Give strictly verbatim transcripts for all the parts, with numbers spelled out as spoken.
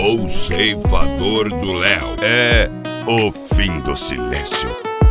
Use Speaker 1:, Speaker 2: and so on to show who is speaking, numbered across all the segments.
Speaker 1: O ceifador do Léo.
Speaker 2: É o fim do silêncio.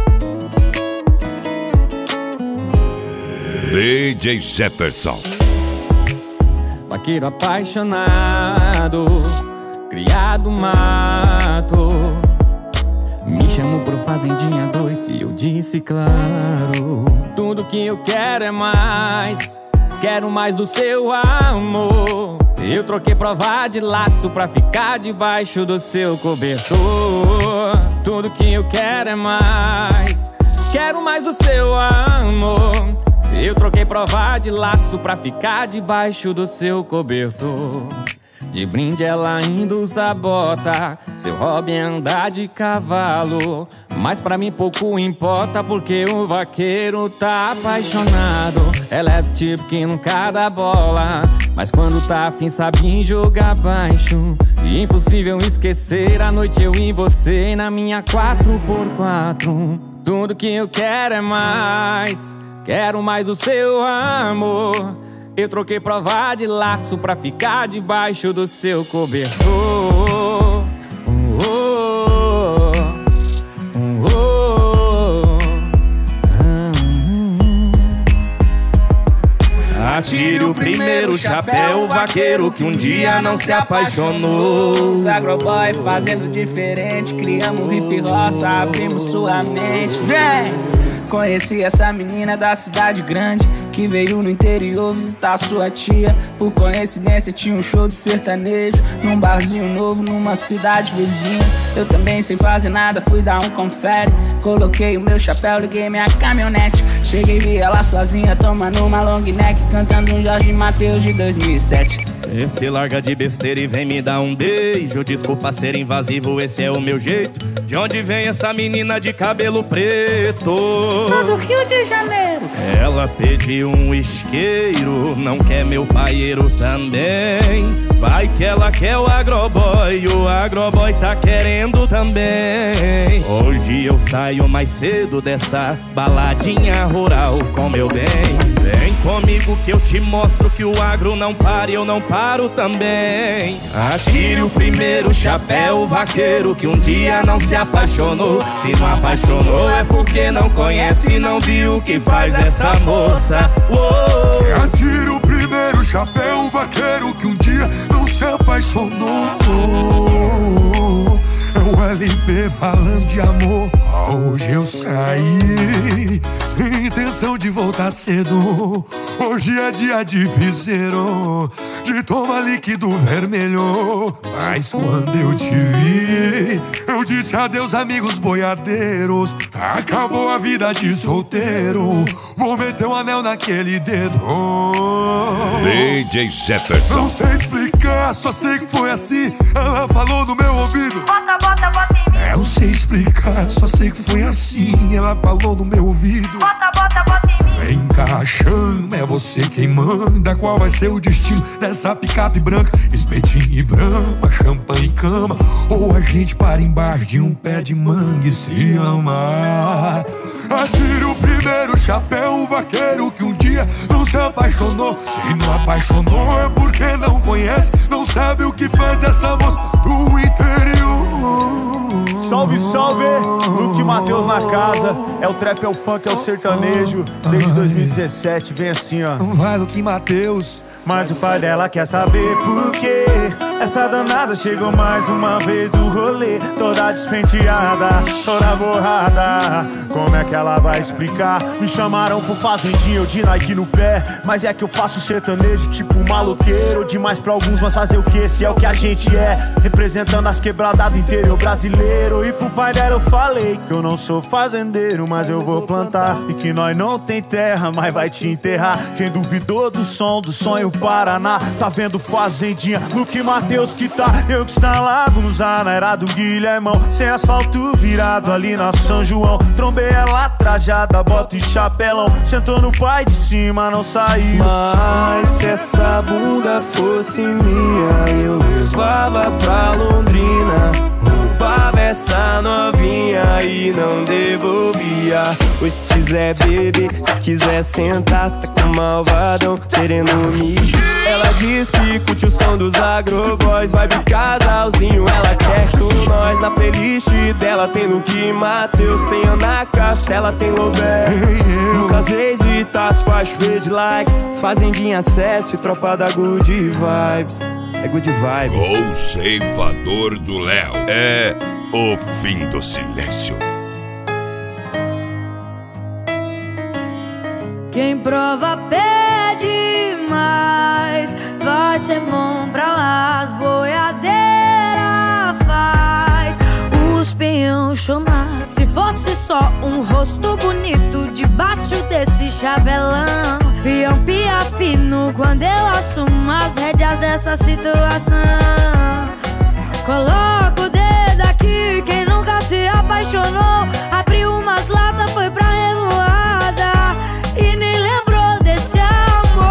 Speaker 2: D J Jefferson.
Speaker 3: Vaqueiro apaixonado, criado mato. Me chamou pro Fazendinha dois e eu disse claro. Tudo que eu quero é mais, quero mais do seu amor. Eu troquei prova de laço pra ficar debaixo do seu cobertor. Tudo que eu quero é mais, quero mais do seu amor. Eu troquei prova de laço pra ficar debaixo do seu cobertor. De brinde ela ainda usa bota, seu hobby é andar de cavalo. Mas pra mim pouco importa, porque o vaqueiro tá apaixonado. Ela é do tipo que nunca dá bola, mas quando tá afim sabe jogar baixo. E impossível esquecer a noite eu e você na minha quatro por quatro. Tudo que eu quero é mais, quero mais do seu amor. Eu troquei prova de laço pra ficar debaixo do seu cobertor. Oh, oh, oh, oh.
Speaker 4: Atire o primeiro chapéu, vaqueiro que um dia não se apaixonou.
Speaker 5: Os agroboy fazendo diferente, criamos hip roça, abrimos sua mente. Vem! Conheci essa menina da cidade grande, que veio no interior visitar sua tia. Por coincidência tinha um show de sertanejo num barzinho novo numa cidade vizinha. Eu também sem fazer nada fui dar um confere. Coloquei o meu chapéu, liguei minha caminhonete. Cheguei e vi ela sozinha tomando uma long neck, cantando um Jorge Mateus de dois mil e sete.
Speaker 4: Esse larga de besteira e vem me dar um beijo. Desculpa ser invasivo, esse é o meu jeito. De onde vem essa menina de cabelo preto?
Speaker 5: Sou do Rio de Janeiro.
Speaker 4: Ela pediu um isqueiro, não quer meu paieiro também. Vai que ela quer o agroboy, o agroboy tá querendo também. Hoje eu saio mais cedo dessa baladinha rural com meu bem. Vem comigo que eu te mostro que o agro não para e eu não paro também. Atire o primeiro chapéu, vaqueiro que um dia não se apaixonou. Se não apaixonou é porque não conhece e não viu o que faz essa moça. Uou.
Speaker 1: Atire o primeiro chapéu, vaqueiro que um dia não se apaixonou. É o L P falando de amor. Hoje eu saí sem intenção de voltar cedo. Hoje é dia de piseiro, de tomar líquido vermelho. Mas quando eu te vi, eu disse adeus amigos boiadeiros. Acabou a vida de solteiro, vou meter um anel naquele dedo.
Speaker 2: D J Jefferson.
Speaker 1: Não sei explicar, só sei que foi assim. Ela falou no meu ouvido:
Speaker 5: Bota, bota, bota em mim.
Speaker 1: eu não sei explicar, só sei que foi assim. Ela falou no meu ouvido:
Speaker 5: Bota, bota, bota em mim.
Speaker 1: vem cá, chama, é você quem manda. Qual vai ser o destino dessa picape branca? Espetinho e brama, champanhe e cama, ou a gente para embaixo de um pé de manga e se ama. Atire o primeiro chapéu, vaqueiro que um dia não se apaixonou. Se não apaixonou é porque não conhece, não sabe o que faz essa moça do interior.
Speaker 6: Salve, salve! Luke Mateus na casa. É o trap, é o funk, é o sertanejo. Desde dois mil e dezessete, vem assim, ó.
Speaker 1: Vai, Luke Mateus.
Speaker 6: Mas o pai dela quer saber por quê. Essa danada chegou mais uma vez do rolê, toda despenteada, toda borrada. Como é que ela vai explicar? Me chamaram pro fazendinha, eu de Nike no pé. Mas é que eu faço sertanejo tipo um maloqueiro. Demais pra alguns, mas fazer o que? Se é o que a gente é, representando as quebradas do interior brasileiro. E pro pai dela eu falei que eu não sou fazendeiro, mas eu vou plantar. E que nós não tem terra, mas vai te enterrar. Quem duvidou do som, do sonho Paraná, tá vendo fazendinha, Luke Mateus que tá. Eu que instalávamos a na era do Guilhermão, sem asfalto virado ali na São João. Trombei ela trajada, bota e chapelão, sentou no pai de cima, não saiu.
Speaker 7: Mas se essa bunda fosse minha, eu levava pra Londrina, roubava essa novinha e não devolvia. Pois se quiser beber, se quiser sentar, tá com malvadão querendo me. Ela diz que curte o som dos agroboys, vibe casalzinho, ela quer com nós. Na playlist dela tem Luke Mateus, tem Ana Castela, tem Lobé, Lucas Reis e Tassi, Cachoeira de likes, Fazendinha Acesso e Tropa da Good Vibes. É Good Vibes.
Speaker 2: O ceifador do Léo é o fim do silêncio.
Speaker 8: Quem prova pede mais, vai ser bom pra lá. As boiadeiras faz os peão chorar. Se fosse só um rosto bonito debaixo desse chabelão, peão pia fino quando eu assumo as rédeas dessa situação. Coloca o dedo aqui, quem nunca se apaixonou, abriu umas latas, foi pra revoada e nem lembrou desse amor.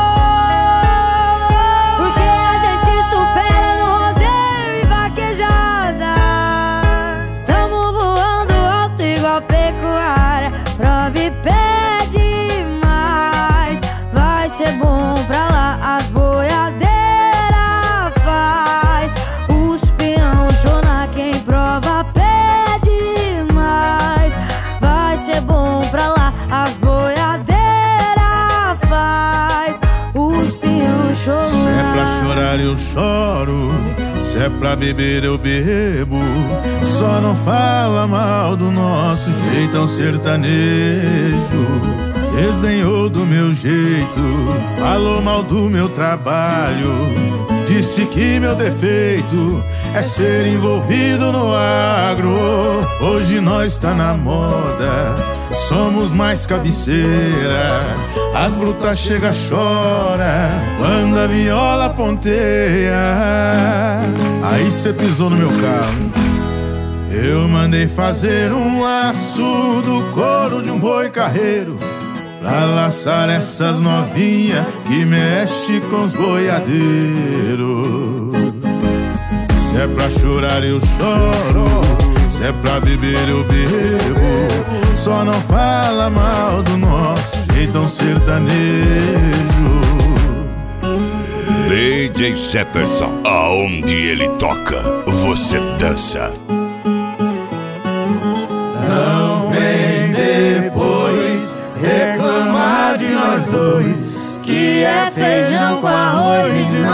Speaker 8: Porque a gente supera no rodeio e vaquejada. Tamo voando alto igual pecuária. Prova e pede mais, vai ser bom pra lá. As boiadeiras faz os peão chorar. Quem prova pede mais, vai ser bom pra lá. As boiadeiras faz os peão chorar.
Speaker 6: Se é pra chorar eu choro, se é pra beber eu bebo. Só não fala mal do nosso jeitão sertanejo. Desdenhou do meu jeito, falou mal do meu trabalho. Disse que meu defeito é ser envolvido no agro. Hoje nós tá na moda, somos mais cabeceira. As brutas chega, chora quando a viola ponteia. Aí cê pisou no meu carro, eu mandei fazer um laço do couro de um boi carreiro, pra laçar essas novinhas que mexe com os boiadeiros. Se é pra chorar eu choro, se é pra beber eu bebo. Só não fala mal do nosso jeitão sertanejo.
Speaker 2: D J Jefferson, aonde ele toca, você dança.
Speaker 6: Não vem depois reclamar de nós dois,
Speaker 8: que é feijão com arroz e